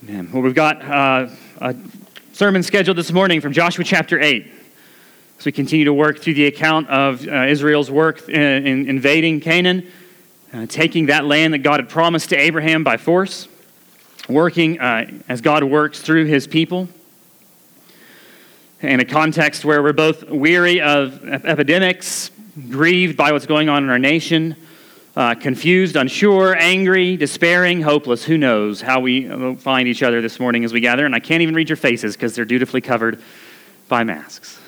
Well, we've got a sermon scheduled this morning from Joshua chapter 8. As we continue to work through the account of Israel's work in invading Canaan, taking that land that God had promised to Abraham by force, working as God works through his people. In a context where we're both weary of epidemics, grieved by what's going on in our nation, confused, unsure, angry, despairing, hopeless. Who knows how we find each other this morning as we gather. And I can't even read your faces because they're dutifully covered by masks.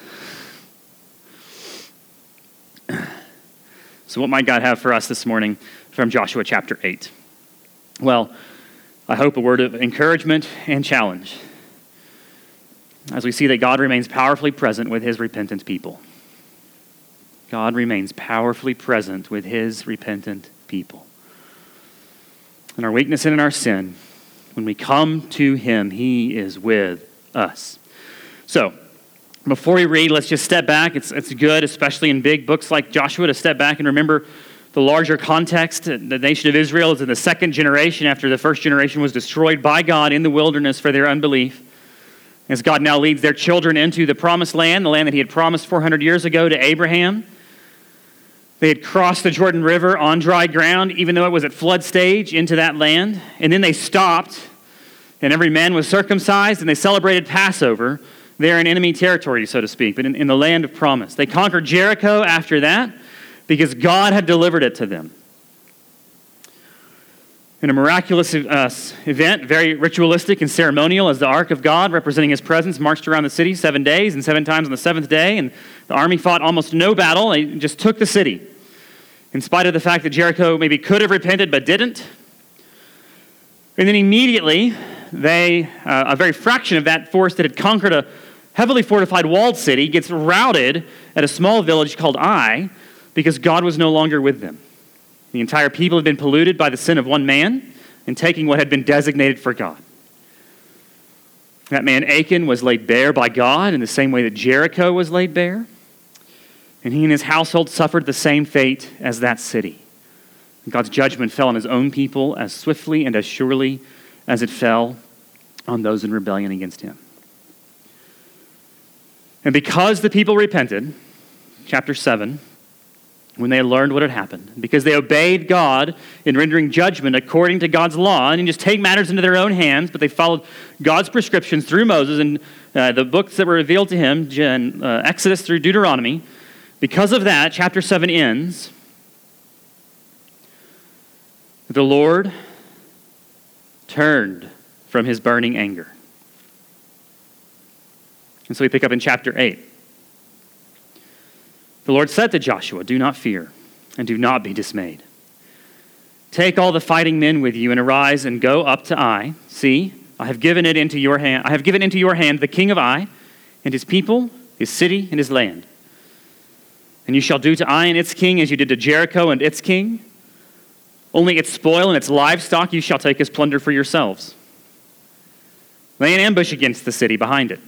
So what might God have for us this morning from Joshua chapter 8? Well, I hope a word of encouragement and challenge as we see that God remains powerfully present with his repentant people. God remains powerfully present with his repentant people. In our weakness and in our sin, when we come to him, he is with us. So, before we read, let's just step back. It's good, especially in big books like Joshua, to step back and remember the larger context. The nation of Israel is in the second generation after the first generation was destroyed by God in the wilderness for their unbelief. As God now leads their children into the promised land, the land that he had promised 400 years ago to Abraham. They had crossed the Jordan River on dry ground, even though it was at flood stage, into that land. And then they stopped, and every man was circumcised, and they celebrated Passover there in enemy territory, so to speak, but in the land of promise. They conquered Jericho after that because God had delivered it to them. In a miraculous event, very ritualistic and ceremonial, as the Ark of God, representing his presence, marched around the city 7 days and 7 times on the seventh day, and the army fought almost no battle. They just took the city. In spite of the fact that Jericho maybe could have repented but didn't. And then immediately, a very fraction of that force that had conquered a heavily fortified walled city gets routed at a small village called Ai because God was no longer with them. The entire people had been polluted by the sin of one man and taking what had been designated for God. That man Achan was laid bare by God in the same way that Jericho was laid bare. And he and his household suffered the same fate as that city. God's judgment fell on his own people as swiftly and as surely as it fell on those in rebellion against him. And because the people repented, chapter 7, when they learned what had happened, because they obeyed God in rendering judgment according to God's law, and didn't just take matters into their own hands, but they followed God's prescriptions through Moses and the books that were revealed to him, Exodus through Deuteronomy. Because of that, chapter 7 ends, the Lord turned from his burning anger. And so we pick up in chapter 8. The Lord said to Joshua, "Do not fear, and do not be dismayed. Take all the fighting men with you, and arise and go up to Ai. See, I have given into your hand the king of Ai, and his people, his city, and his land. And you shall do to Ai and its king as you did to Jericho and its king. Only its spoil and its livestock you shall take as plunder for yourselves. Lay an ambush against the city behind it."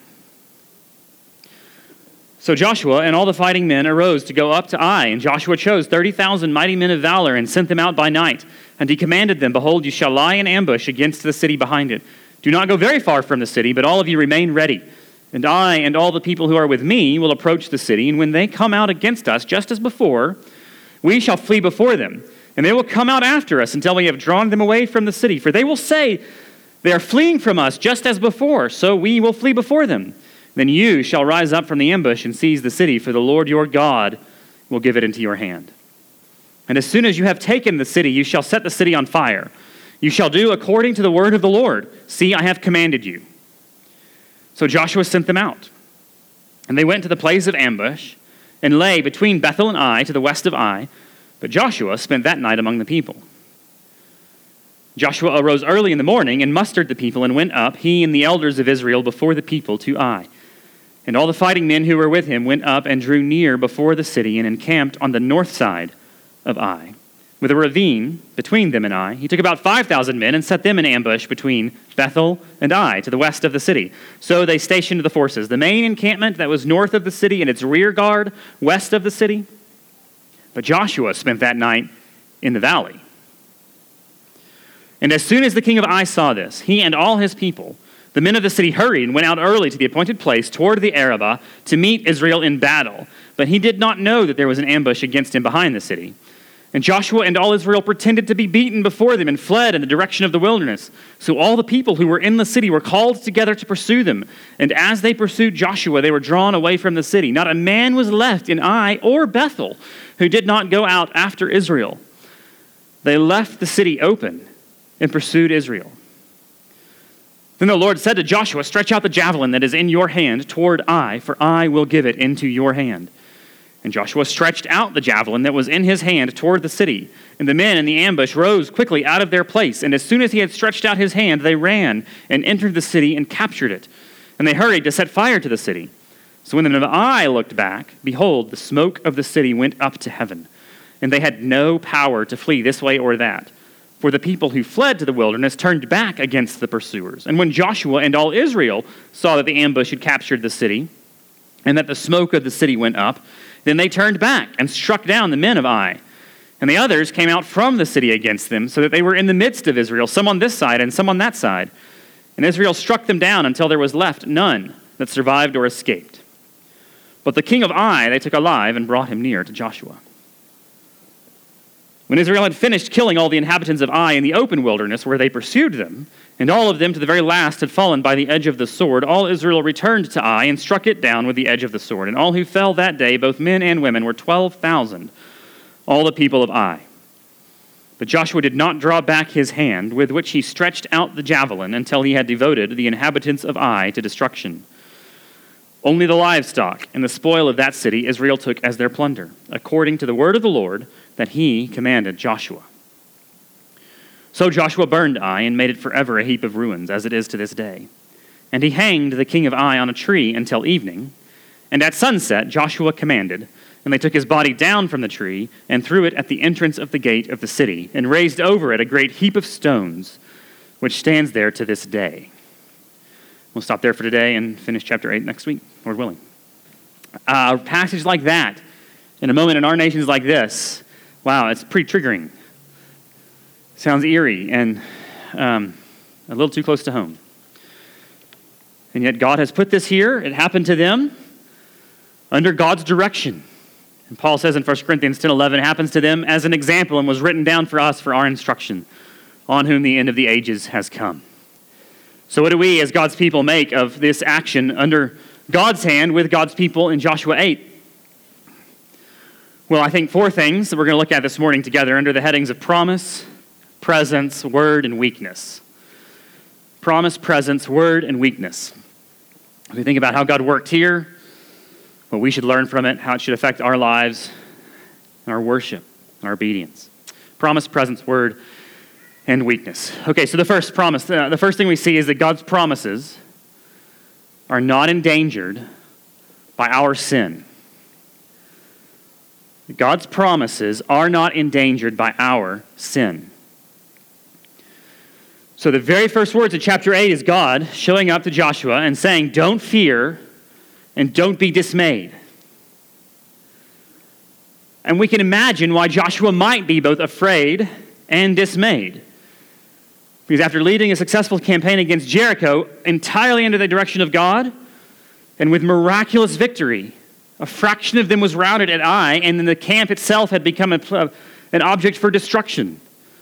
So Joshua and all the fighting men arose to go up to Ai, and Joshua chose 30,000 mighty men of valor and sent them out by night. And he commanded them, "Behold, you shall lie in ambush against the city behind it. Do not go very far from the city, but all of you remain ready. And I and all the people who are with me will approach the city, and when they come out against us, just as before, we shall flee before them. And they will come out after us until we have drawn them away from the city. For they will say, 'They are fleeing from us just as before, so we will flee before them.' Then you shall rise up from the ambush and seize the city, for the Lord your God will give it into your hand. And as soon as you have taken the city, you shall set the city on fire. You shall do according to the word of the Lord. See, I have commanded you." So Joshua sent them out. And they went to the place of ambush and lay between Bethel and Ai to the west of Ai. But Joshua spent that night among the people. Joshua arose early in the morning and mustered the people and went up, he and the elders of Israel, before the people to Ai. And all the fighting men who were with him went up and drew near before the city and encamped on the north side of Ai, with a ravine between them and Ai. He took about 5,000 men and set them in ambush between Bethel and Ai to the west of the city. So they stationed the forces, the main encampment that was north of the city and its rear guard west of the city. But Joshua spent that night in the valley. And as soon as the king of Ai saw this, he and all his people, the men of the city, hurried and went out early to the appointed place toward the Arabah to meet Israel in battle. But he did not know that there was an ambush against him behind the city. And Joshua and all Israel pretended to be beaten before them and fled in the direction of the wilderness. So all the people who were in the city were called together to pursue them. And as they pursued Joshua, they were drawn away from the city. Not a man was left in Ai or Bethel who did not go out after Israel. They left the city open and pursued Israel. Then the Lord said to Joshua, "Stretch out the javelin that is in your hand toward Ai, for I will give it into your hand." And Joshua stretched out the javelin that was in his hand toward the city. And the men in the ambush rose quickly out of their place. And as soon as he had stretched out his hand, they ran and entered the city and captured it. And they hurried to set fire to the city. So when the men of Ai looked back, behold, the smoke of the city went up to heaven. And they had no power to flee this way or that. For the people who fled to the wilderness turned back against the pursuers. And when Joshua and all Israel saw that the ambush had captured the city, and that the smoke of the city went up, then they turned back and struck down the men of Ai. And the others came out from the city against them, so that they were in the midst of Israel, some on this side and some on that side. And Israel struck them down until there was left none that survived or escaped. But the king of Ai they took alive and brought him near to Joshua. When Israel had finished killing all the inhabitants of Ai in the open wilderness where they pursued them, and all of them to the very last had fallen by the edge of the sword, all Israel returned to Ai and struck it down with the edge of the sword. And all who fell that day, both men and women, were 12,000, all the people of Ai. But Joshua did not draw back his hand with which he stretched out the javelin until he had devoted the inhabitants of Ai to destruction. Only the livestock and the spoil of that city Israel took as their plunder, according to the word of the Lord that he commanded Joshua. So Joshua burned Ai and made it forever a heap of ruins, as it is to this day. And he hanged the king of Ai on a tree until evening. And at sunset Joshua commanded, and they took his body down from the tree and threw it at the entrance of the gate of the city, and raised over it a great heap of stones, which stands there to this day. We'll stop there for today and finish chapter 8 next week, Lord willing. A passage like that, in a moment in our nations like this, wow, it's pretty triggering. Sounds eerie and a little too close to home. And yet God has put this here. It happened to them under God's direction. And Paul says in 1 Corinthians 10:11, it happens to them as an example and was written down for us for our instruction, on whom the end of the ages has come. So what do we as God's people make of this action under God's hand with God's people in Joshua 8? Well, I think 4 things that we're going to look at this morning together under the headings of promise, presence, word, and weakness. Promise, presence, word, and weakness. As we think about how God worked here, what we should learn from it, how it should affect our lives, and our worship, and our obedience. Promise, presence, word, and weakness. Okay, so the first promise, the first thing we see is that God's promises are not endangered by our sin. God's promises are not endangered by our sin. So the very first words of chapter 8 is God showing up to Joshua and saying, don't fear and don't be dismayed. And we can imagine why Joshua might be both afraid and dismayed. Because after leading a successful campaign against Jericho entirely under the direction of God and with miraculous victory, a fraction of them was routed at Ai, and then the camp itself had become an object for destruction.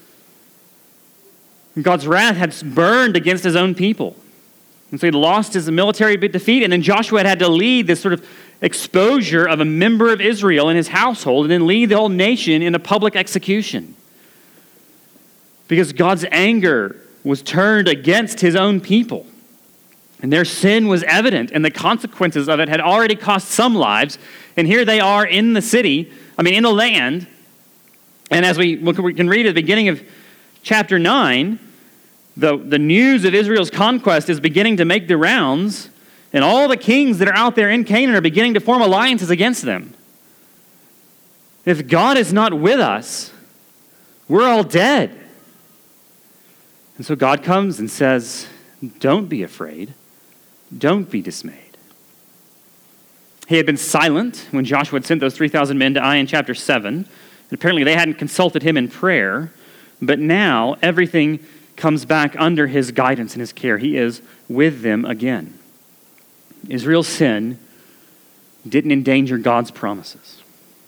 God's wrath had burned against his own people. And so he lost his military defeat, and then Joshua had to lead this sort of exposure of a member of Israel in his household and then lead the whole nation in a public execution. Because God's anger was turned against his own people. And their sin was evident, and the consequences of it had already cost some lives. And here they are in the city, in the land. And as we can read at the beginning of chapter 9, the news of Israel's conquest is beginning to make the rounds, and all the kings that are out there in Canaan are beginning to form alliances against them. If God is not with us, we're all dead. And so God comes and says, don't be afraid. Don't be dismayed. He had been silent when Joshua had sent those 3,000 men to Ai in chapter 7. And apparently they hadn't consulted him in prayer. But now everything comes back under his guidance and his care. He is with them again. Israel's sin didn't endanger God's promises.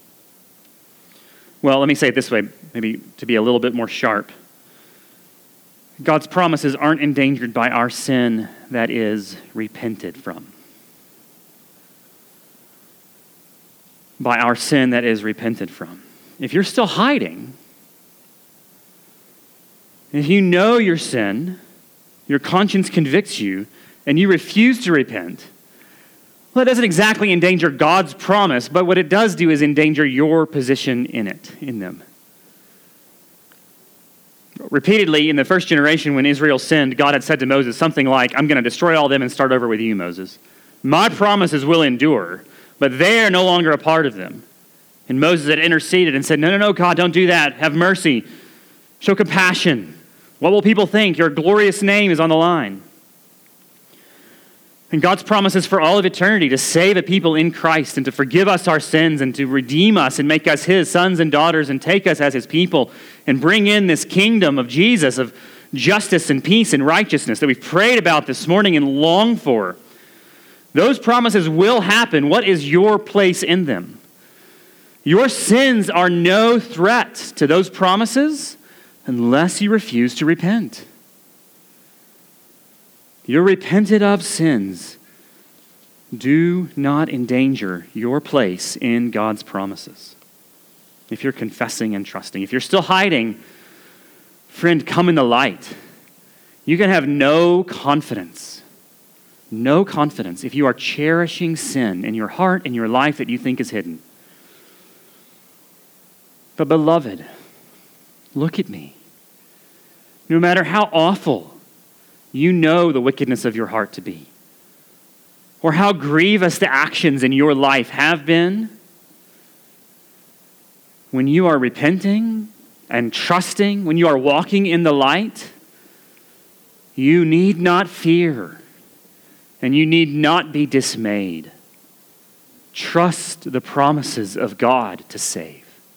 Well, let me say it this way, maybe to be a little bit more sharp. God's promises aren't endangered by our sin that is repented from. By our sin that is repented from. If you're still hiding, if you know your sin, your conscience convicts you, and you refuse to repent, well, it doesn't exactly endanger God's promise, but what it does do is endanger your position in them. Repeatedly, in the first generation when Israel sinned, God had said to Moses something like, I'm going to destroy all them and start over with you, Moses. My promises will endure, but they are no longer a part of them. And Moses had interceded and said, no, God, don't do that. Have mercy. Show compassion. What will people think? Your glorious name is on the line. And God's promises for all of eternity to save a people in Christ and to forgive us our sins and to redeem us and make us his sons and daughters and take us as his people and bring in this kingdom of Jesus, of justice and peace and righteousness that we've prayed about this morning and long for. Those promises will happen. What is your place in them? Your sins are no threat to those promises unless you refuse to repent. Your repented of sins do not endanger your place in God's promises. If you're confessing and trusting, if you're still hiding, friend, come in the light. You can have no confidence if you are cherishing sin in your heart and your life that you think is hidden. But beloved, look at me. No matter how awful you know the wickedness of your heart to be, or how grievous the actions in your life have been, when you are repenting and trusting, when you are walking in the light, you need not fear and you need not be dismayed. Trust the promises of God to save.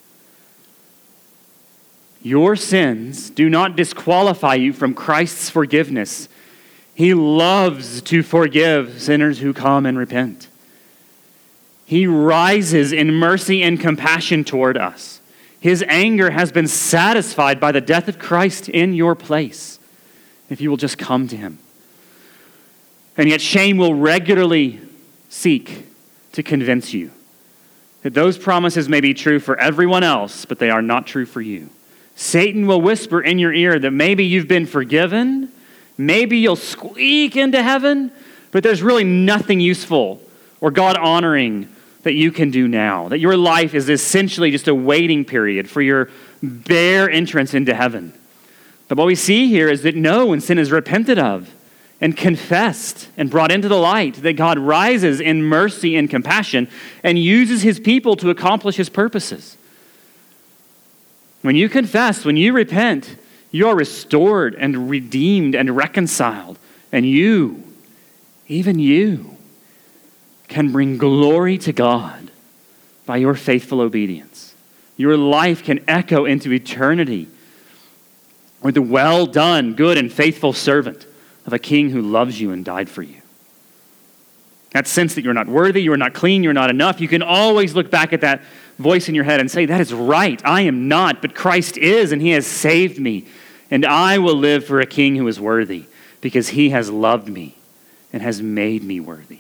Your sins do not disqualify you from Christ's forgiveness. He loves to forgive sinners who come and repent. He rises in mercy and compassion toward us. His anger has been satisfied by the death of Christ in your place, if you will just come to him. And yet shame will regularly seek to convince you that those promises may be true for everyone else, but they are not true for you. Satan will whisper in your ear that maybe you've been forgiven, maybe you'll squeak into heaven, but there's really nothing useful or God-honoring that you can do now, that your life is essentially just a waiting period for your bare entrance into heaven. But what we see here is that no, when sin is repented of and confessed and brought into the light, that God rises in mercy and compassion and uses his people to accomplish his purposes. When you confess, when you repent, you are restored and redeemed and reconciled. And you, even you, can bring glory to God by your faithful obedience. Your life can echo into eternity with the well done, good and faithful servant of a king who loves you and died for you. That sense that you're not worthy, you're not clean, you're not enough, you can always look back at that voice in your head and say, that is right, I am not, but Christ is, and he has saved me. And I will live for a king who is worthy, because he has loved me and has made me worthy.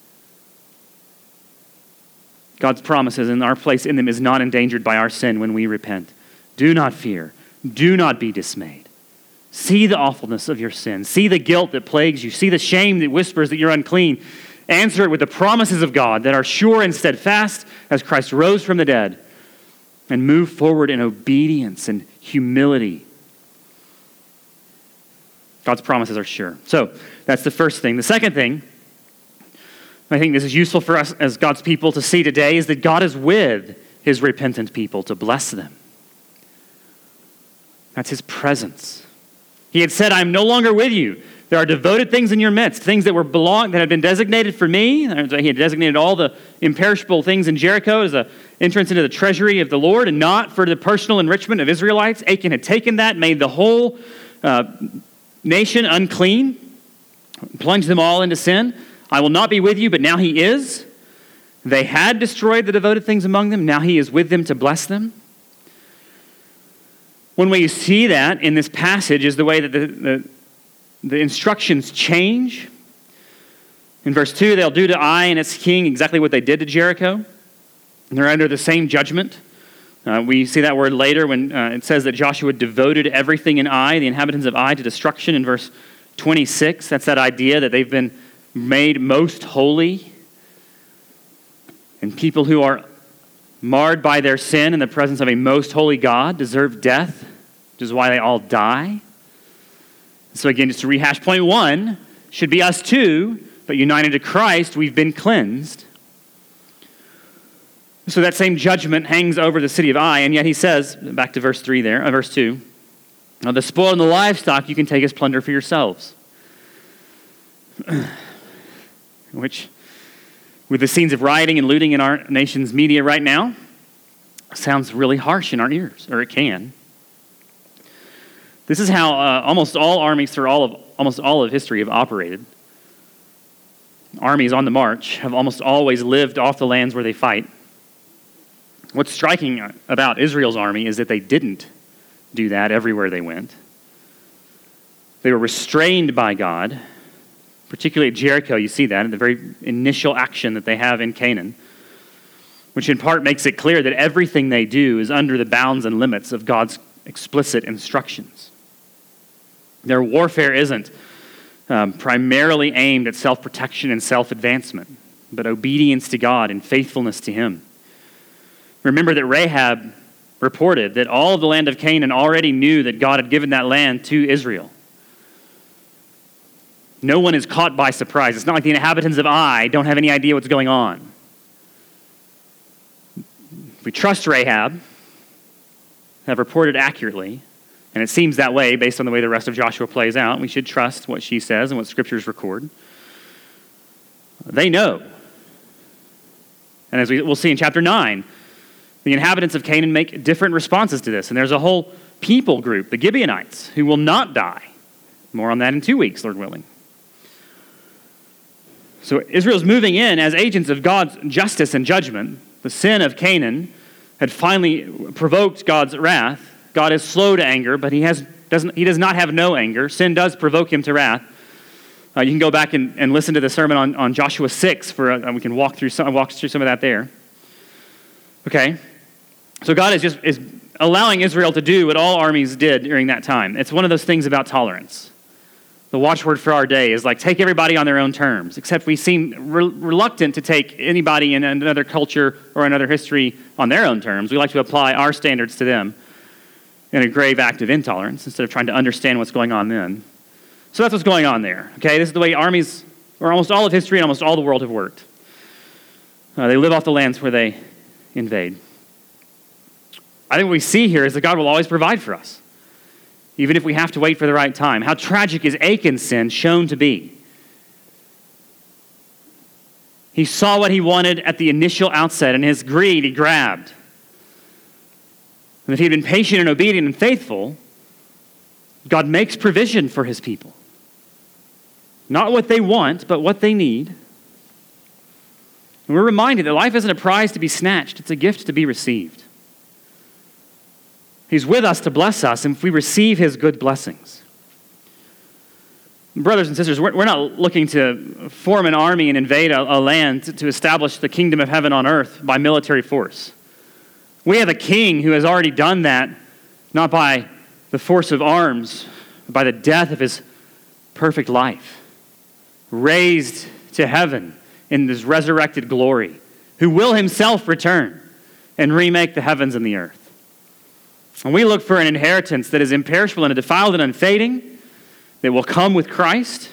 God's promises and our place in them is not endangered by our sin when we repent. Do not fear. Do not be dismayed. See the awfulness of your sin. See the guilt that plagues you. See the shame that whispers that you're unclean. Answer it with the promises of God that are sure and steadfast as Christ rose from the dead, and move forward in obedience and humility. God's promises are sure. So that's the first thing. The second thing, I think this is useful for us as God's people to see today, is that God is with his repentant people to bless them. That's his presence. He had said, I'm no longer with you. There are devoted things in your midst, things that had been designated for me. He had designated all the imperishable things in Jericho as an entrance into the treasury of the Lord and not for the personal enrichment of Israelites. Achan had taken that, made the whole nation unclean, plunge them all into sin. I will not be with you, but now he is. They had destroyed the devoted things among them. Now he is with them to bless them. One way you see that in this passage is the way that the instructions change. In verse 2, they'll do to Ai and its king exactly what they did to Jericho. And they're under the same judgment. We see that word later when it says that Joshua devoted everything in Ai, the inhabitants of Ai, to destruction in verse 26. That's that idea that they've been made most holy. And people who are marred by their sin in the presence of a most holy God deserve death, which is why they all die. So again, just to rehash, point 1 should be us too, but united to Christ, we've been cleansed. So that same judgment hangs over the city of Ai, and yet he says, back to verse 3 there, verse 2, the spoil and the livestock you can take as plunder for yourselves. Which, with the scenes of rioting and looting in our nation's media right now, sounds really harsh in our ears, or it can. This is how almost all armies through almost all of history have operated. Armies on the march have almost always lived off the lands where they fight. What's striking about Israel's army is that they didn't do that everywhere they went. They were restrained by God, particularly at Jericho. You see that in the very initial action that they have in Canaan, which in part makes it clear that everything they do is under the bounds and limits of God's explicit instructions. Their warfare isn't primarily aimed at self-protection and self-advancement, but obedience to God and faithfulness to Him. Remember that Rahab reported that all of the land of Canaan already knew that God had given that land to Israel. No one is caught by surprise. It's not like the inhabitants of Ai don't have any idea what's going on. If we trust Rahab, have reported accurately, and it seems that way based on the way the rest of Joshua plays out, we should trust what she says and what scriptures record. They know. And as we'll see in chapter 9, the inhabitants of Canaan make different responses to this. And there's a whole people group, the Gibeonites, who will not die. More on that in 2 weeks, Lord willing. So Israel's moving in as agents of God's justice and judgment. The sin of Canaan had finally provoked God's wrath. God is slow to anger, but he does not have no anger. Sin does provoke him to wrath. You can go back and listen to the sermon on Joshua 6 we can walk through some of that there. Okay, so God is allowing Israel to do what all armies did during that time. It's one of those things about tolerance. The watchword for our day is like, take everybody on their own terms, except we seem reluctant to take anybody in another culture or another history on their own terms. We like to apply our standards to them in a grave act of intolerance instead of trying to understand what's going on then. So that's what's going on there. Okay, this is the way armies, or almost all of history and almost all the world have worked. They live off the lands where they invade. I think what we see here is that God will always provide for us, even if we have to wait for the right time. How tragic is Achan's sin shown to be? He saw what he wanted at the initial outset, and his greed he grabbed. And if he had been patient and obedient and faithful, God makes provision for his people. Not what they want, but what they need. And we're reminded that life isn't a prize to be snatched, it's a gift to be received. He's with us to bless us, and if we receive his good blessings. Brothers and sisters, we're not looking to form an army and invade a land to establish the kingdom of heaven on earth by military force. We have a king who has already done that, not by the force of arms, but by the death of his perfect life, raised to heaven in his resurrected glory, who will himself return and remake the heavens and the earth. And we look for an inheritance that is imperishable and undefiled and unfading, that will come with Christ.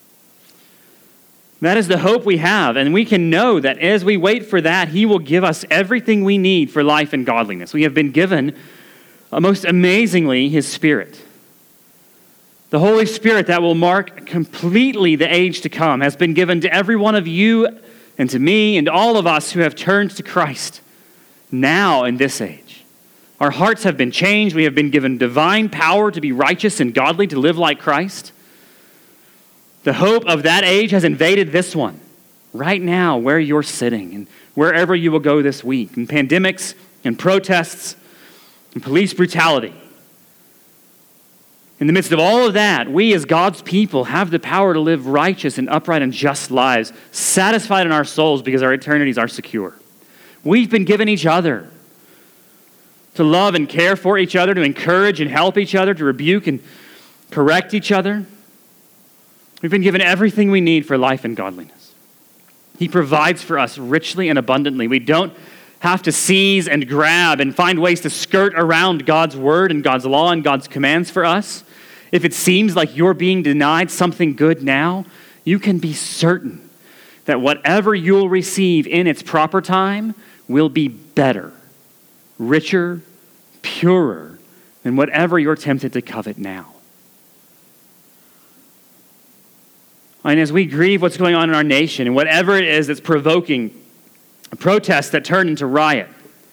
That is the hope we have, and we can know that as we wait for that, he will give us everything we need for life and godliness. We have been given, most amazingly, his Spirit. The Holy Spirit that will mark completely the age to come has been given to every one of you and to me and all of us who have turned to Christ now in this age. Our hearts have been changed. We have been given divine power to be righteous and godly, to live like Christ. The hope of that age has invaded this one. Right now, where you're sitting and wherever you will go this week, in pandemics and protests and police brutality. In the midst of all of that, we as God's people have the power to live righteous and upright and just lives, satisfied in our souls because our eternities are secure. We've been given each other to love and care for each other, to encourage and help each other, to rebuke and correct each other. We've been given everything we need for life and godliness. He provides for us richly and abundantly. We don't have to seize and grab and find ways to skirt around God's word and God's law and God's commands for us. If it seems like you're being denied something good now, you can be certain that whatever you'll receive in its proper time will be better, richer, purer than whatever you're tempted to covet now. And as we grieve what's going on in our nation and whatever it is that's provoking protests that turn into riot,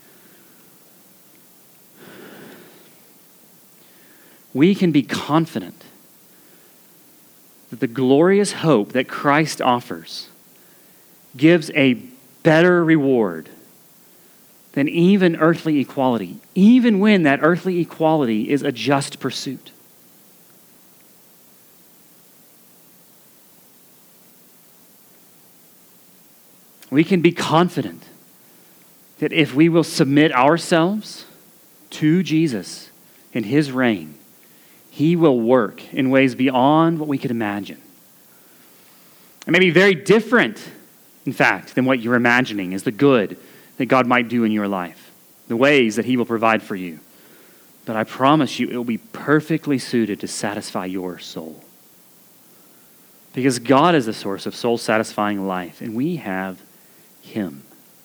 we can be confident that the glorious hope that Christ offers gives a better reward than even earthly equality, even when that earthly equality is a just pursuit. We can be confident that if we will submit ourselves to Jesus and his reign, he will work in ways beyond what we could imagine. It may be very different, in fact, than what you're imagining is the good that God might do in your life, the ways that he will provide for you. But I promise you, it will be perfectly suited to satisfy your soul. Because God is the source of soul-satisfying life, and we have him.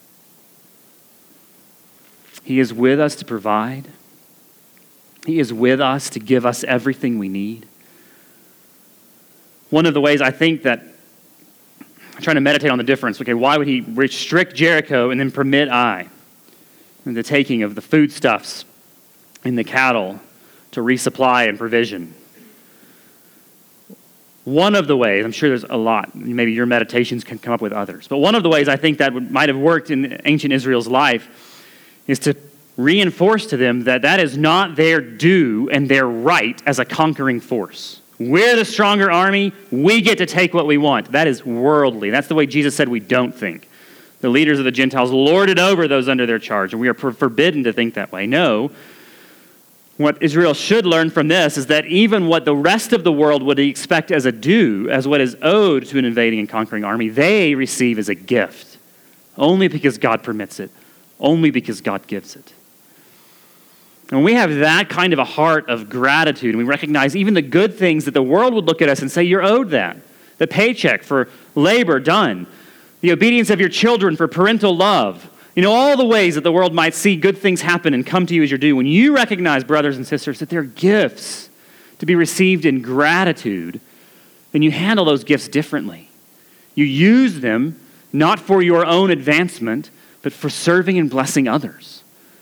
He is with us to provide. He is with us to give us everything we need. One of the ways I think that, I'm trying to meditate on the difference. Okay, why would he restrict Jericho and then permit Ai, and the taking of the foodstuffs and the cattle to resupply and provision? One of the ways, I'm sure there's a lot, maybe your meditations can come up with others, but one of the ways I think that might have worked in ancient Israel's life is to reinforce to them that that is not their due and their right as a conquering force. We're the stronger army. We get to take what we want. That is worldly. That's the way Jesus said we don't think. The leaders of the Gentiles lord it over those under their charge, and we are forbidden to think that way. No. What Israel should learn from this is that even what the rest of the world would expect as a due, as what is owed to an invading and conquering army, they receive as a gift, only because God permits it, only because God gives it. And when we have that kind of a heart of gratitude, and we recognize even the good things that the world would look at us and say, you're owed that. The paycheck for labor done, the obedience of your children for parental love, all the ways that the world might see good things happen and come to you as your due. When you recognize, brothers and sisters, that they're gifts to be received in gratitude, then you handle those gifts differently. You use them not for your own advancement, but for serving and blessing others.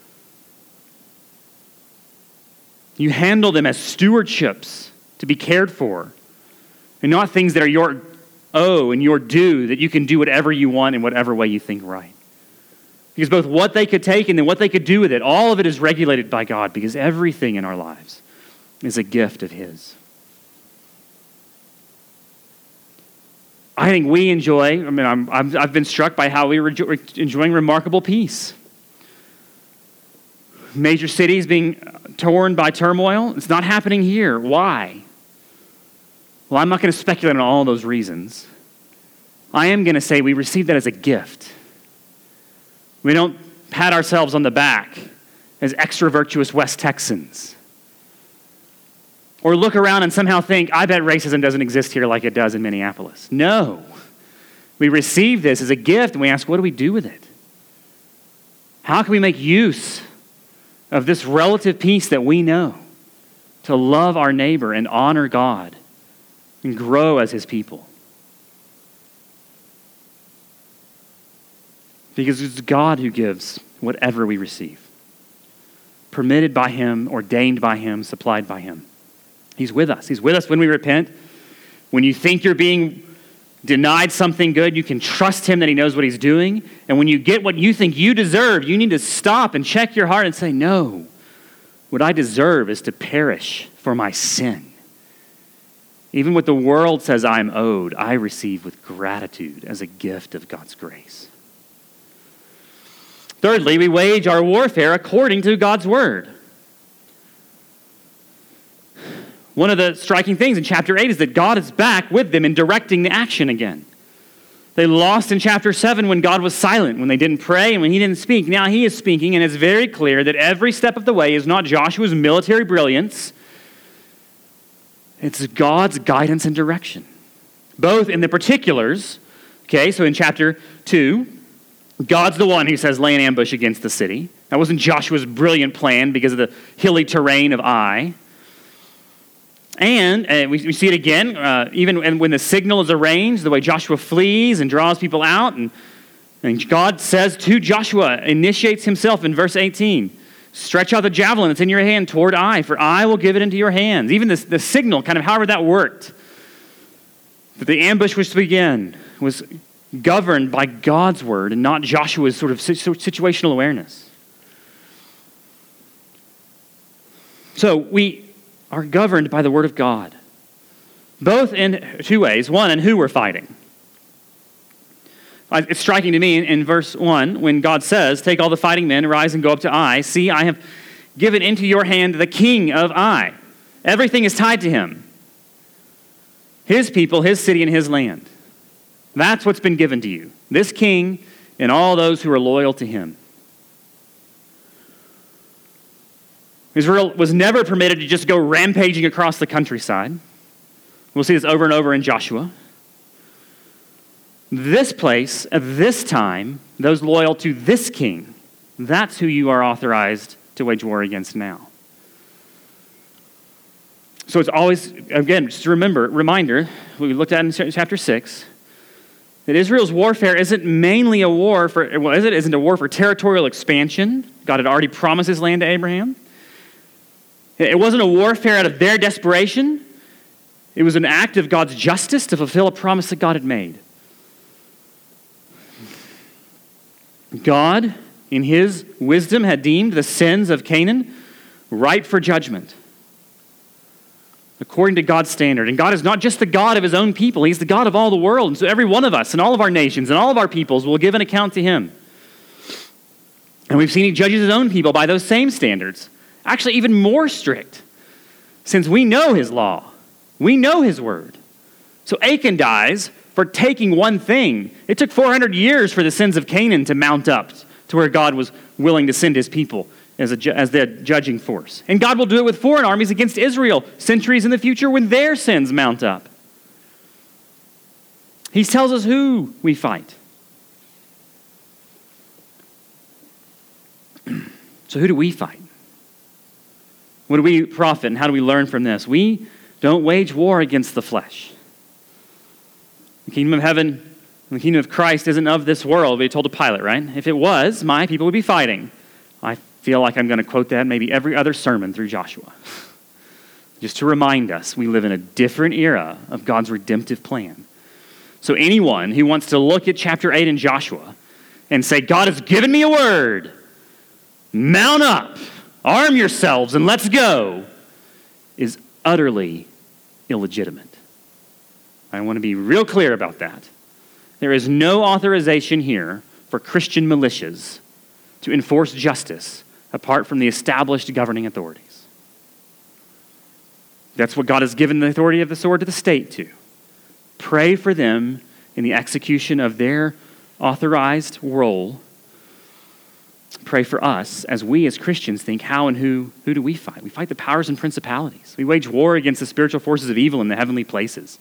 You handle them as stewardships to be cared for, and not things that are your and your due, that you can do whatever you want in whatever way you think right. Because both what they could take and then what they could do with it, all of it is regulated by God, because everything in our lives is a gift of his. I think we enjoy, I've been struck by how we're enjoying remarkable peace. Major cities being torn by turmoil. It's not happening here. Why? Well, I'm not going to speculate on all those reasons. I am going to say we receive that as a gift. We don't pat ourselves on the back as extra virtuous West Texans. Or look around and somehow think, I bet racism doesn't exist here like it does in Minneapolis. No. We receive this as a gift and we ask, what do we do with it? How can we make use of this relative peace that we know to love our neighbor and honor God and grow as his people? Because it's God who gives whatever we receive. permitted by him, ordained by him, supplied by him. He's with us. He's with us when we repent. When you think you're being denied something good, you can trust him that he knows what he's doing. And when you get what you think you deserve, you need to stop and check your heart and say, no, what I deserve is to perish for my sin. Even what the world says I'm owed, I receive with gratitude as a gift of God's grace. Thirdly, we wage our warfare according to God's word. One of the striking things in chapter 8 is that God is back with them and directing the action again. They lost in chapter 7 when God was silent, when they didn't pray and when he didn't speak. Now he is speaking, and it's very clear that every step of the way is not Joshua's military brilliance. It's God's guidance and direction, both in the particulars. Okay, so in chapter 2, God's the one who says, lay an ambush against the city. That wasn't Joshua's brilliant plan because of the hilly terrain of Ai. And we see it again, even when the signal is arranged, the way Joshua flees and draws people out. And God says to Joshua, initiates himself in verse 18, stretch out the javelin that's in your hand toward Ai, for I will give it into your hands. Even the signal, kind of however that worked, that the ambush was to begin, was governed by God's word and not Joshua's sort of situational awareness. So we are governed by the word of God, both in two ways. One, in who we're fighting. It's striking to me in verse 1 when God says, take all the fighting men, arise and go up to Ai. See, I have given into your hand the king of Ai. Everything is tied to him. His people, his city, and his land. That's what's been given to you. This king and all those who are loyal to him. Israel was never permitted to just go rampaging across the countryside. We'll see this over and over in Joshua. This place, at this time, those loyal to this king, that's who you are authorized to wage war against now. So it's always, again, just a reminder, we looked at in chapter 6, that Israel's warfare isn't mainly a war for, well, isn't a war for territorial expansion. God had already promised his land to Abraham. It wasn't a warfare out of their desperation. It was an act of God's justice to fulfill a promise that God had made. God, in his wisdom, had deemed the sins of Canaan ripe for judgment, according to God's standard. And God is not just the God of his own people. He's the God of all the world. And so every one of us and all of our nations and all of our peoples will give an account to him. And we've seen he judges his own people by those same standards. Actually, even more strict, since we know his law. We know his word. So Achan dies for taking one thing. It took 400 years for the sins of Canaan to mount up to where God was willing to send his people as their judging force. And God will do it with foreign armies against Israel centuries in the future when their sins mount up. He tells us who we fight. So who do we fight? What do we profit and how do we learn from this? We don't wage war against the flesh. The kingdom of heaven and the kingdom of Christ isn't of this world, we told Pilate, right? If it was, my people would be fighting. I feel like I'm going to quote that maybe every other sermon through Joshua. Just to remind us, we live in a different era of God's redemptive plan. So anyone who wants to look at chapter 8 in Joshua and say, God has given me a word, mount up, arm yourselves, and let's go, is utterly illegitimate. I want to be real clear about that. There is no authorization here for Christian militias to enforce justice apart from the established governing authorities. That's what God has given the authority of the sword to the state to. Pray for them in the execution of their authorized role. Pray for us as we as Christians think, how and who do we fight? We fight the powers and principalities. We wage war against the spiritual forces of evil in the heavenly places.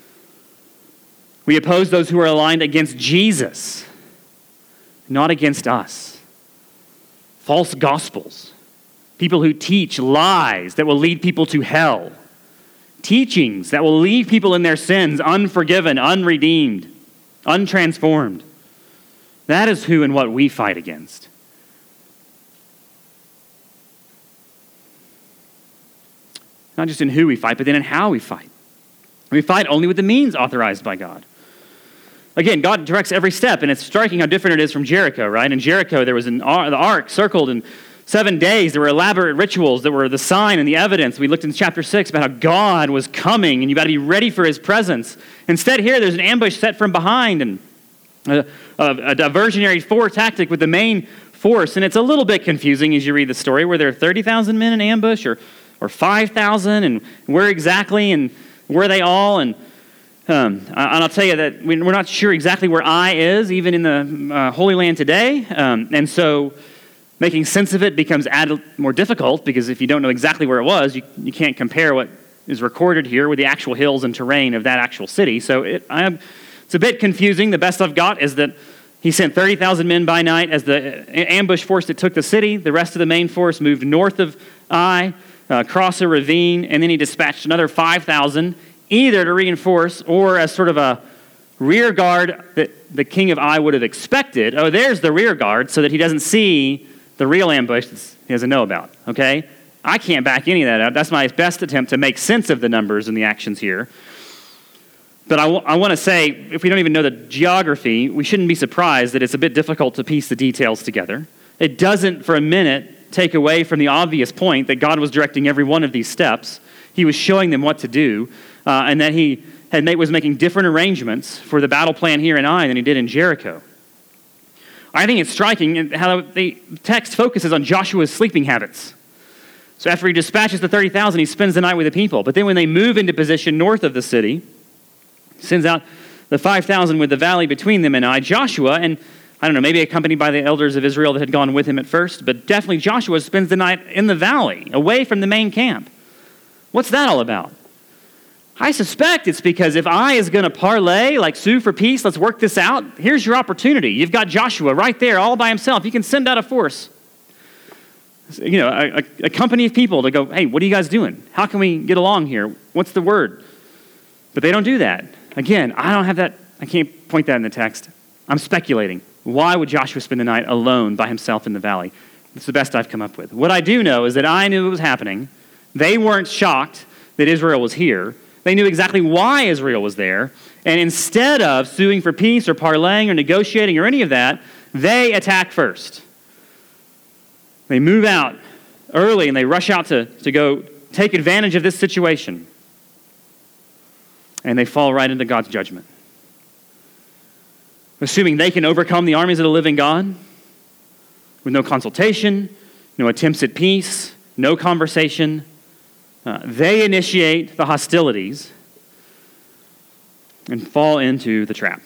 We oppose those who are aligned against Jesus, not against us. False gospels, people who teach lies that will lead people to hell, teachings that will leave people in their sins unforgiven, unredeemed, untransformed. That is who and what we fight against. not just in who we fight, but then in how we fight. We fight only with the means authorized by God. Again, God directs every step, and it's striking how different it is from Jericho, right? In Jericho, there was the ark circled in 7 days. There were elaborate rituals that were the sign and the evidence. We looked in chapter 6 about how God was coming, and you got to be ready for his presence. Instead, here, there's an ambush set from behind, and a diversionary force tactic with the main force. And it's a little bit confusing as you read the story. Were there 30,000 men in ambush or 5,000? And where exactly? And were they all? And I'll tell you that we're not sure exactly where Ai is, even in the Holy Land today. And so making sense of it becomes more difficult, because if you don't know exactly where it was, you can't compare what is recorded here with the actual hills and terrain of that actual city. So it's a bit confusing. The best I've got is that he sent 30,000 men by night as the ambush force that took the city. The rest of the main force moved north of Ai, across a ravine, and then he dispatched another 5,000, either to reinforce or as sort of a rear guard that the king of Ai would have expected. Oh, there's the rear guard, so that he doesn't see the real ambush that he doesn't know about, okay? I can't back any of that up. That's my best attempt to make sense of the numbers and the actions here. But I want to say, if we don't even know the geography, we shouldn't be surprised that it's a bit difficult to piece the details together. It doesn't for a minute take away from the obvious point that God was directing every one of these steps. He was showing them what to do, and that he was making different arrangements for the battle plan here in Ai than he did in Jericho. I think it's striking how the text focuses on Joshua's sleeping habits. So after he dispatches the 30,000, he spends the night with the people. But then when they move into position north of the city, sends out the 5,000 with the valley between them and Ai. Joshua, and I don't know, maybe accompanied by the elders of Israel that had gone with him at first, but definitely Joshua spends the night in the valley, away from the main camp. What's that all about? I suspect it's because if Ai is going to parlay, like sue for peace, let's work this out, here's your opportunity. You've got Joshua right there all by himself. You can send out a force, a company of people to go, hey, what are you guys doing? How can we get along here? What's the word? But they don't do that. Again, I don't have that. I can't point that in the text. I'm speculating. Why would Joshua spend the night alone by himself in the valley? It's the best I've come up with. What I do know is that I knew it was happening. They weren't shocked that Israel was here. They knew exactly why Israel was there. And instead of suing for peace or parlaying or negotiating or any of that, they attack first. They move out early and they rush out to go take advantage of this situation. And they fall right into God's judgment. Assuming they can overcome the armies of the living God with no consultation, no attempts at peace, no conversation, they initiate the hostilities and fall into the trap.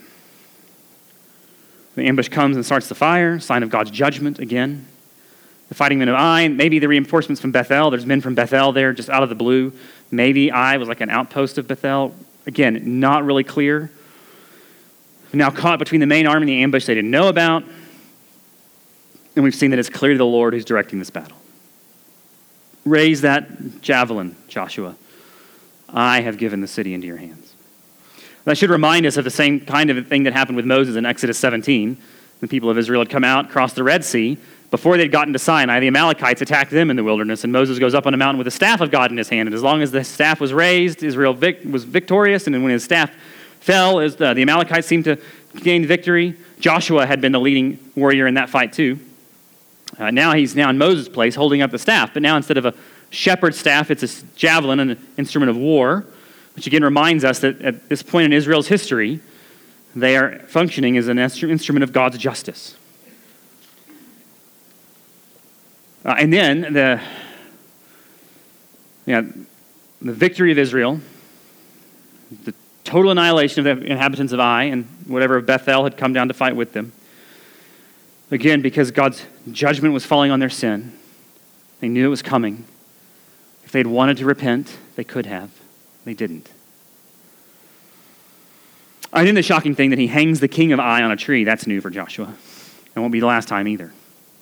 The ambush comes and starts the fire, sign of God's judgment again. The fighting men of Ai, maybe the reinforcements from Bethel. There's men from Bethel there just out of the blue. Maybe Ai was like an outpost of Bethel. Again, not really clear. Now caught between the main army and the ambush they didn't know about. And we've seen that it's clearly the Lord who's directing this battle. Raise that javelin, Joshua. I have given the city into your hands. That should remind us of the same kind of thing that happened with Moses in Exodus 17. The people of Israel had come out, crossed the Red Sea. Before they'd gotten to Sinai, the Amalekites attacked them in the wilderness, and Moses goes up on a mountain with the staff of God in his hand. And as long as the staff was raised, Israel was victorious. And then when his staff fell, the Amalekites seemed to gain victory. Joshua had been the leading warrior in that fight too. Now he's in Moses' place holding up the staff. But now instead of a shepherd's staff, it's a javelin, an instrument of war, which again reminds us that at this point in Israel's history, they are functioning as an instrument of God's justice. And then the victory of Israel, the total annihilation of the inhabitants of Ai and whatever of Bethel had come down to fight with them. Again, because God's judgment was falling on their sin. They knew it was coming. If they'd wanted to repent, they could have. They didn't. I think the shocking thing that he hangs the king of Ai on a tree, that's new for Joshua. It won't be the last time either.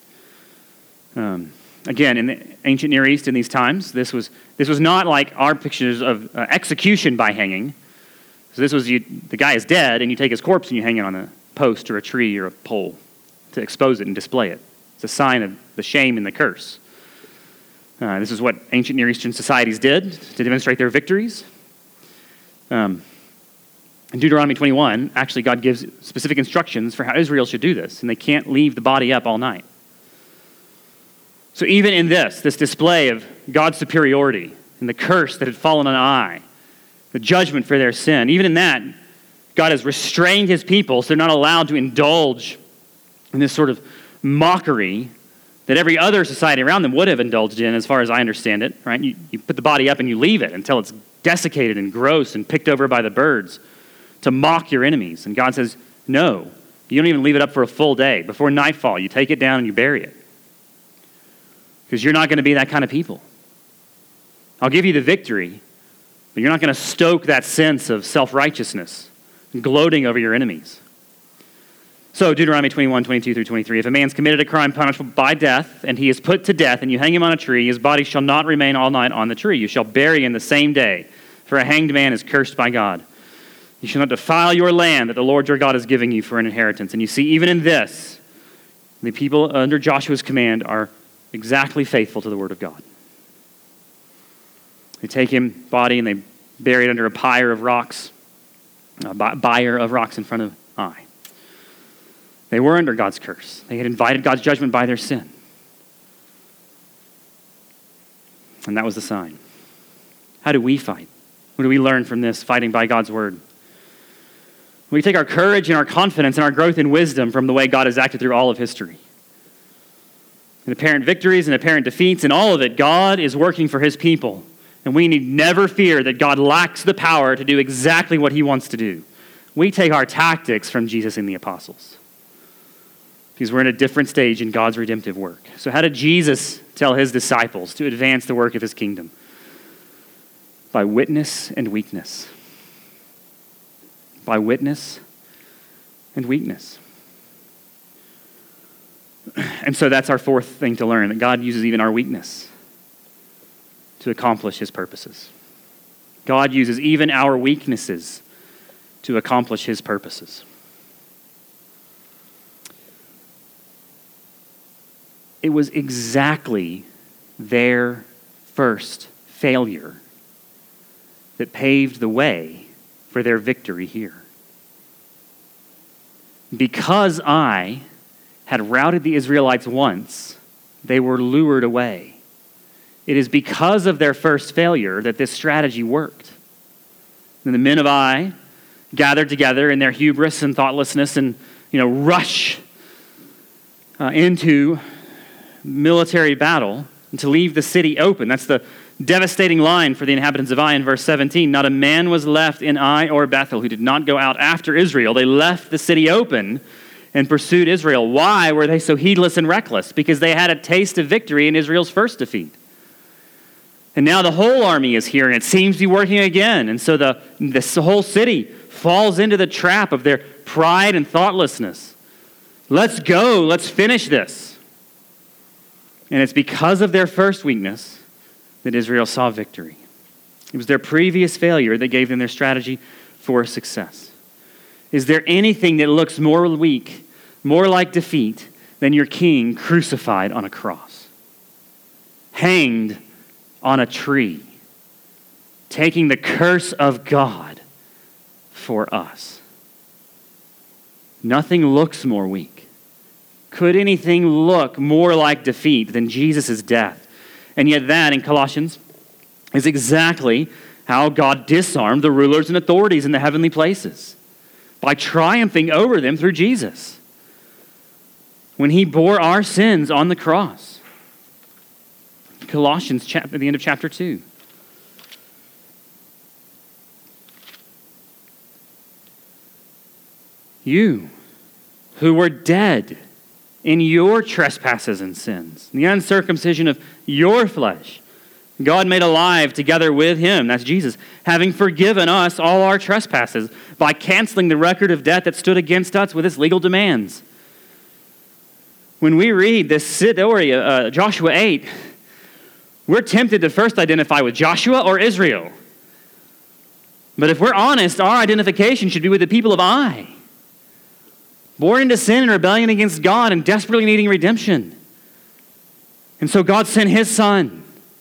Again, in the ancient Near East in these times, this was not like our pictures of execution by hanging. So this was the guy is dead, and you take his corpse and you hang it on a post or a tree or a pole to expose it and display it. It's a sign of the shame and the curse. This is what ancient Near Eastern societies did to demonstrate their victories. In Deuteronomy 21, actually God gives specific instructions for how Israel should do this, and they can't leave the body up all night. So even in this display of God's superiority and the curse that had fallen on Ai, the judgment for their sin, even in that, God has restrained his people so they're not allowed to indulge in this sort of mockery that every other society around them would have indulged in, as far as I understand it, right? You put the body up and you leave it until it's desiccated and gross and picked over by the birds to mock your enemies. And God says, no, you don't even leave it up for a full day. Before nightfall, you take it down and you bury it. Because you're not going to be that kind of people. I'll give you the victory, but you're not going to stoke that sense of self-righteousness and gloating over your enemies. So Deuteronomy 21, 22 through 23, if a man's committed a crime punishable by death, and he is put to death, and you hang him on a tree, his body shall not remain all night on the tree. You shall bury him the same day, for a hanged man is cursed by God. You shall not defile your land that the Lord your God is giving you for an inheritance. And you see, even in this, the people under Joshua's command are exactly faithful to the word of God. They take him body and they bury it under a pyre of rocks, a bier of rocks in front of Ai. They were under God's curse. They had invited God's judgment by their sin. And that was the sign. How do we fight? What do we learn from this fighting by God's word? We take our courage and our confidence and our growth in wisdom from the way God has acted through all of history. In apparent victories and apparent defeats, in all of it, God is working for his people. And we need never fear that God lacks the power to do exactly what he wants to do. We take our tactics from Jesus and the apostles, because we're in a different stage in God's redemptive work. So how did Jesus tell his disciples to advance the work of his kingdom? By witness and weakness. By witness and weakness. And so that's our fourth thing to learn, that God uses even our weakness to accomplish his purposes. God uses even our weaknesses to accomplish his purposes. It was exactly their first failure that paved the way for their victory here. Because Ai had routed the Israelites once, they were lured away. It is because of their first failure that this strategy worked. And the men of Ai gathered together in their hubris and thoughtlessness and, rush into military battle and to leave the city open. That's the devastating line for the inhabitants of Ai in verse 17. Not a man was left in Ai or Bethel who did not go out after Israel. They left the city open and pursued Israel. Why were they so heedless and reckless? Because they had a taste of victory in Israel's first defeat. And now the whole army is here, and it seems to be working again. And so this whole city falls into the trap of their pride and thoughtlessness. Let's go. Let's finish this. And it's because of their first weakness that Israel saw victory. It was their previous failure that gave them their strategy for success. Is there anything that looks more weak, more like defeat, than your king crucified on a cross? Hanged on a tree, taking the curse of God for us. Nothing looks more weak. Could anything look more like defeat than Jesus' death? And yet that, in Colossians, is exactly how God disarmed the rulers and authorities in the heavenly places, by triumphing over them through Jesus, when he bore our sins on the cross. Colossians, at the end of chapter 2. You who were dead in your trespasses and sins, the uncircumcision of your flesh, God made alive together with him, that's Jesus, having forgiven us all our trespasses by canceling the record of debt that stood against us with its legal demands. When we read this story, Joshua 8, we're tempted to first identify with Joshua or Israel. But if we're honest, our identification should be with the people of Ai, born into sin and rebellion against God and desperately needing redemption. And so God sent his son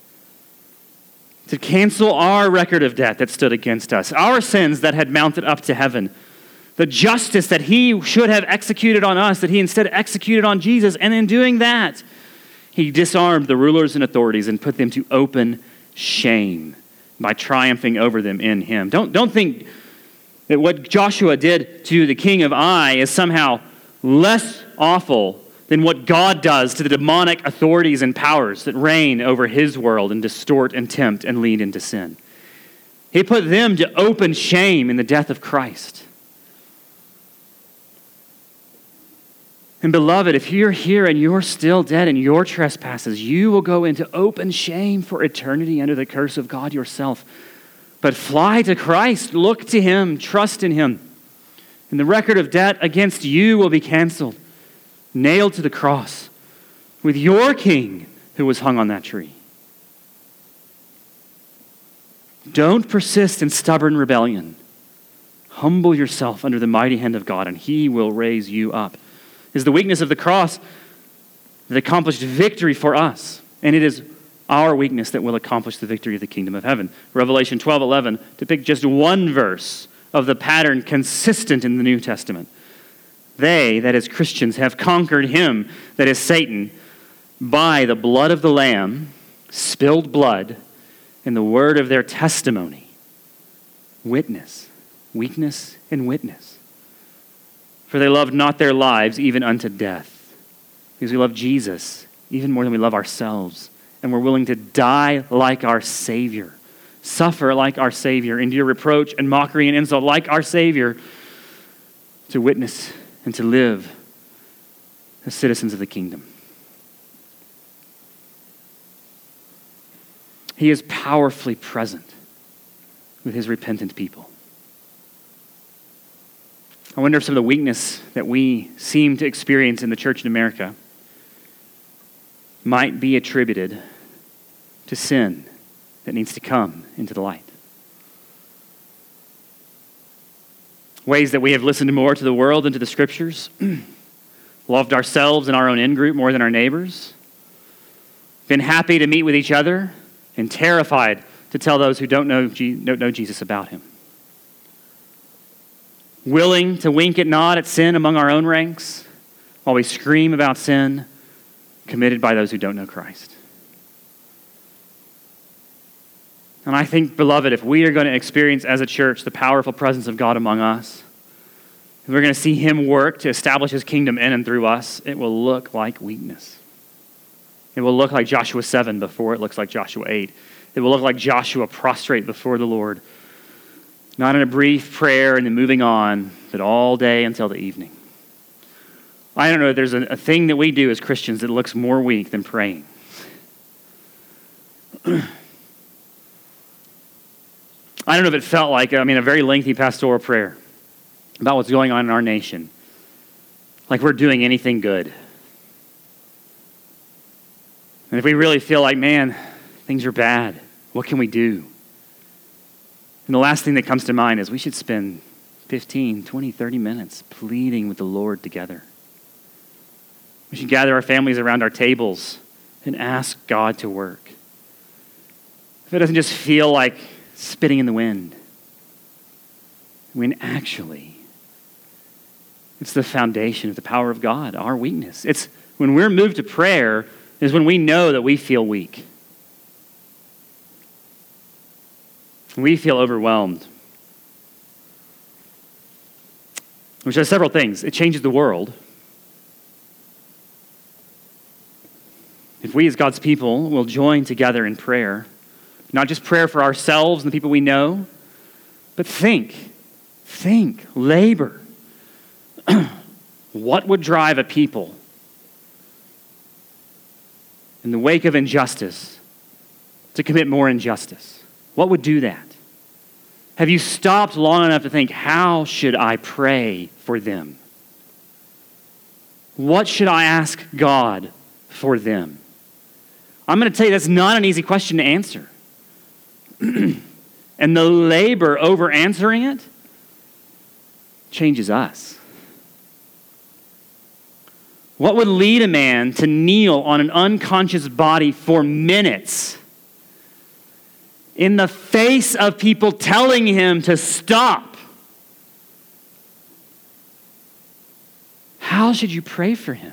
to cancel our record of debt that stood against us, our sins that had mounted up to heaven, the justice that he should have executed on us, that he instead executed on Jesus. And in doing that, he disarmed the rulers and authorities and put them to open shame by triumphing over them in him. Don't think that what Joshua did to the king of Ai is somehow less awful than what God does to the demonic authorities and powers that reign over his world and distort and tempt and lead into sin. He put them to open shame in the death of Christ. And beloved, if you're here and you're still dead in your trespasses, you will go into open shame for eternity under the curse of God yourself. But fly to Christ, look to him, trust in him. And the record of debt against you will be canceled, nailed to the cross with your king who was hung on that tree. Don't persist in stubborn rebellion. Humble yourself under the mighty hand of God, and he will raise you up. Is the weakness of the cross that accomplished victory for us. And it is our weakness that will accomplish the victory of the kingdom of heaven. Revelation 12:11, to pick just one verse of the pattern consistent in the New Testament. They, that is Christians, have conquered him, that is Satan, by the blood of the Lamb, spilled blood, and the word of their testimony. Witness, weakness, and witness. For they loved not their lives even unto death. Because we love Jesus even more than we love ourselves. And we're willing to die like our Savior. Suffer like our Savior. Endure reproach and mockery and insult like our Savior. To witness and to live as citizens of the kingdom. He is powerfully present with his repentant people. I wonder if some of the weakness that we seem to experience in the church in America might be attributed to sin that needs to come into the light. Ways that we have listened more to the world than to the scriptures, loved ourselves and our own in-group more than our neighbors, been happy to meet with each other, and terrified to tell those who don't know Jesus about him. Willing to wink and nod at sin among our own ranks while we scream about sin committed by those who don't know Christ. And I think, beloved, if we are going to experience as a church the powerful presence of God among us, if we're going to see him work to establish his kingdom in and through us, it will look like weakness. It will look like Joshua 7 before it looks like Joshua 8. It will look like Joshua prostrate before the Lord. Not in a brief prayer and then moving on, but all day until the evening. I don't know, there's a thing that we do as Christians that looks more weak than praying. I don't know if it felt like, a very lengthy pastoral prayer about what's going on in our nation. Like we're doing anything good. And if we really feel like, man, things are bad, what can we do? And the last thing that comes to mind is we should spend 15, 20, 30 minutes pleading with the Lord together. We should gather our families around our tables and ask God to work. If it doesn't just feel like spitting in the wind, when actually it's the foundation of the power of God, our weakness. It's when we're moved to prayer is when we know that we feel weak. We feel overwhelmed. Which does several things. It changes the world. If we as God's people will join together in prayer, not just prayer for ourselves and the people we know, but think, labor. What would drive a people in the wake of injustice to commit more injustice? What would do that? Have you stopped long enough to think, how should I pray for them? What should I ask God for them? I'm going to tell you that's not an easy question to answer. And the labor over answering it changes us. What would lead a man to kneel on an unconscious body for minutes in the face of people telling him to stop. How should you pray for him?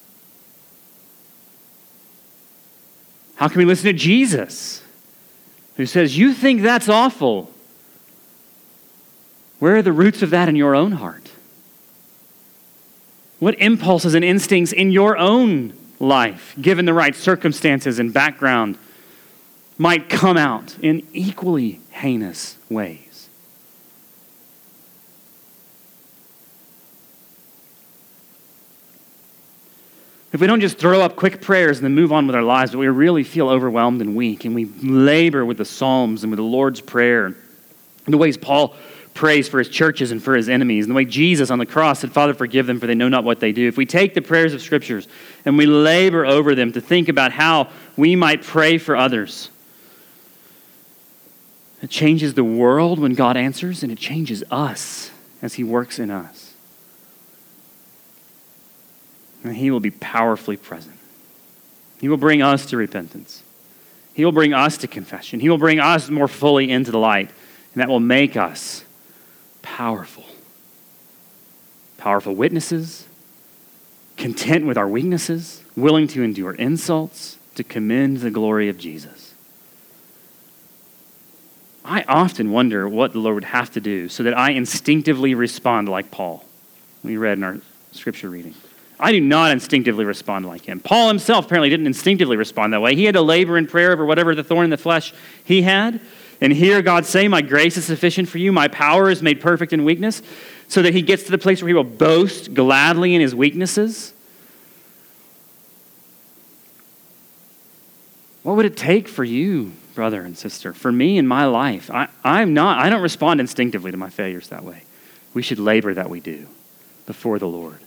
How can we listen to Jesus, who says, you think that's awful? Where are the roots of that in your own heart? What impulses and instincts in your own life, given the right circumstances and background, might come out in equally heinous ways? If we don't just throw up quick prayers and then move on with our lives, but we really feel overwhelmed and weak, and we labor with the Psalms and with the Lord's Prayer, and the ways Paul prays for his churches and for his enemies, and the way Jesus on the cross said, Father, forgive them, for they know not what they do. If we take the prayers of Scriptures and we labor over them to think about how we might pray for others, it changes the world when God answers, and it changes us as he works in us. And he will be powerfully present. He will bring us to repentance. He will bring us to confession. He will bring us more fully into the light, and that will make us powerful. Powerful witnesses, content with our weaknesses, willing to endure insults, to commend the glory of Jesus. I often wonder what the Lord would have to do so that I instinctively respond like Paul, we read in our scripture reading. I do not instinctively respond like him. Paul himself apparently didn't instinctively respond that way. He had to labor in prayer over whatever the thorn in the flesh he had, and hear God say, my grace is sufficient for you, my power is made perfect in weakness, so that he gets to the place where he will boast gladly in his weaknesses. What would it take for you, brother and sister, for me in my life? I don't respond instinctively to my failures that way. We should labor that we do before the Lord,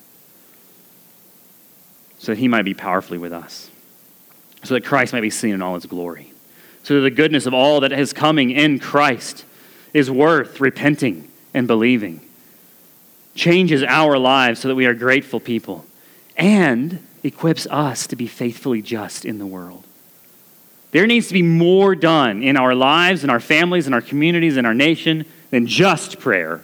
so that he might be powerfully with us, so that Christ might be seen in all his glory, so that the goodness of all that is coming in Christ is worth repenting and believing, changes our lives so that we are grateful people, and equips us to be faithfully just in the world. There needs to be more done in our lives, in our families, in our communities, in our nation than just prayer.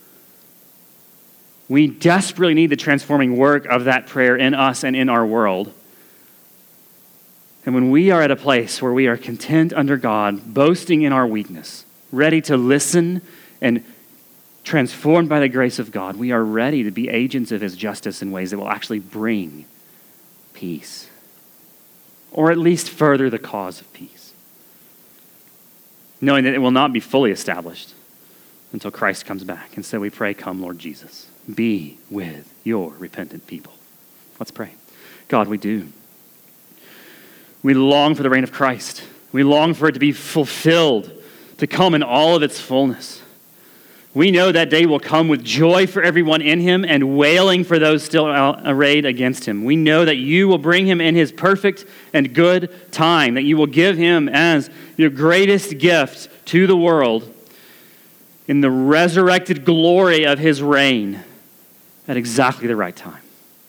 We desperately need the transforming work of that prayer in us and in our world. And when we are at a place where we are content under God, boasting in our weakness, ready to listen and transformed by the grace of God, we are ready to be agents of his justice in ways that will actually bring peace, or at least further the cause of peace, knowing that it will not be fully established until Christ comes back. And so we pray, come, Lord Jesus. Be with your repentant people. Let's pray. God, we do. We long for the reign of Christ. We long for it to be fulfilled, to come in all of its fullness. We know that day will come with joy for everyone in him and wailing for those still arrayed against him. We know that you will bring him in his perfect and good time, that you will give him as your greatest gift to the world in the resurrected glory of his reign at exactly the right time.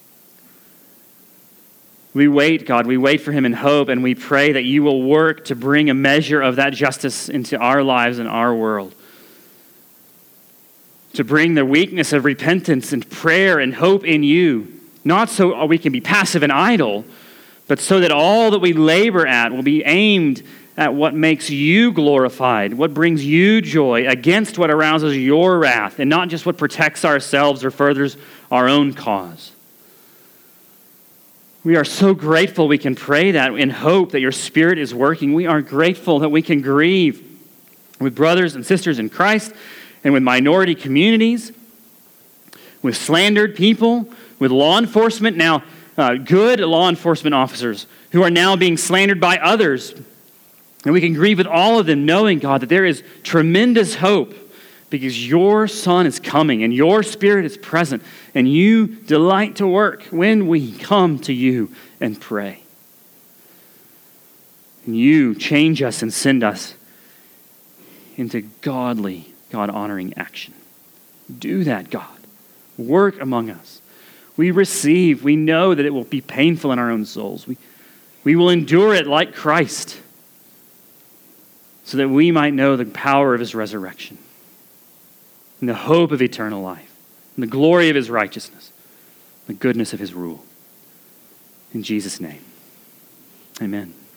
We wait, God, we wait for him in hope, and we pray that you will work to bring a measure of that justice into our lives and our world, to bring the weakness of repentance and prayer and hope in you, not so we can be passive and idle, but so that all that we labor at will be aimed at what makes you glorified, what brings you joy, against what arouses your wrath, and not just what protects ourselves or furthers our own cause. We are so grateful we can pray that in hope that your Spirit is working. We are grateful that we can grieve with brothers and sisters in Christ and with minority communities, with slandered people, with law enforcement, now good law enforcement officers who are now being slandered by others. And we can grieve with all of them, knowing, God, that there is tremendous hope because your Son is coming and your Spirit is present and you delight to work when we come to you and pray. And you change us and send us into godly, God-honoring action. Do that, God. Work among us. We receive. We know that it will be painful in our own souls. We will endure it like Christ. so that we might know the power of his resurrection and the hope of eternal life and the glory of his righteousness, the goodness of his rule. In Jesus' name, amen.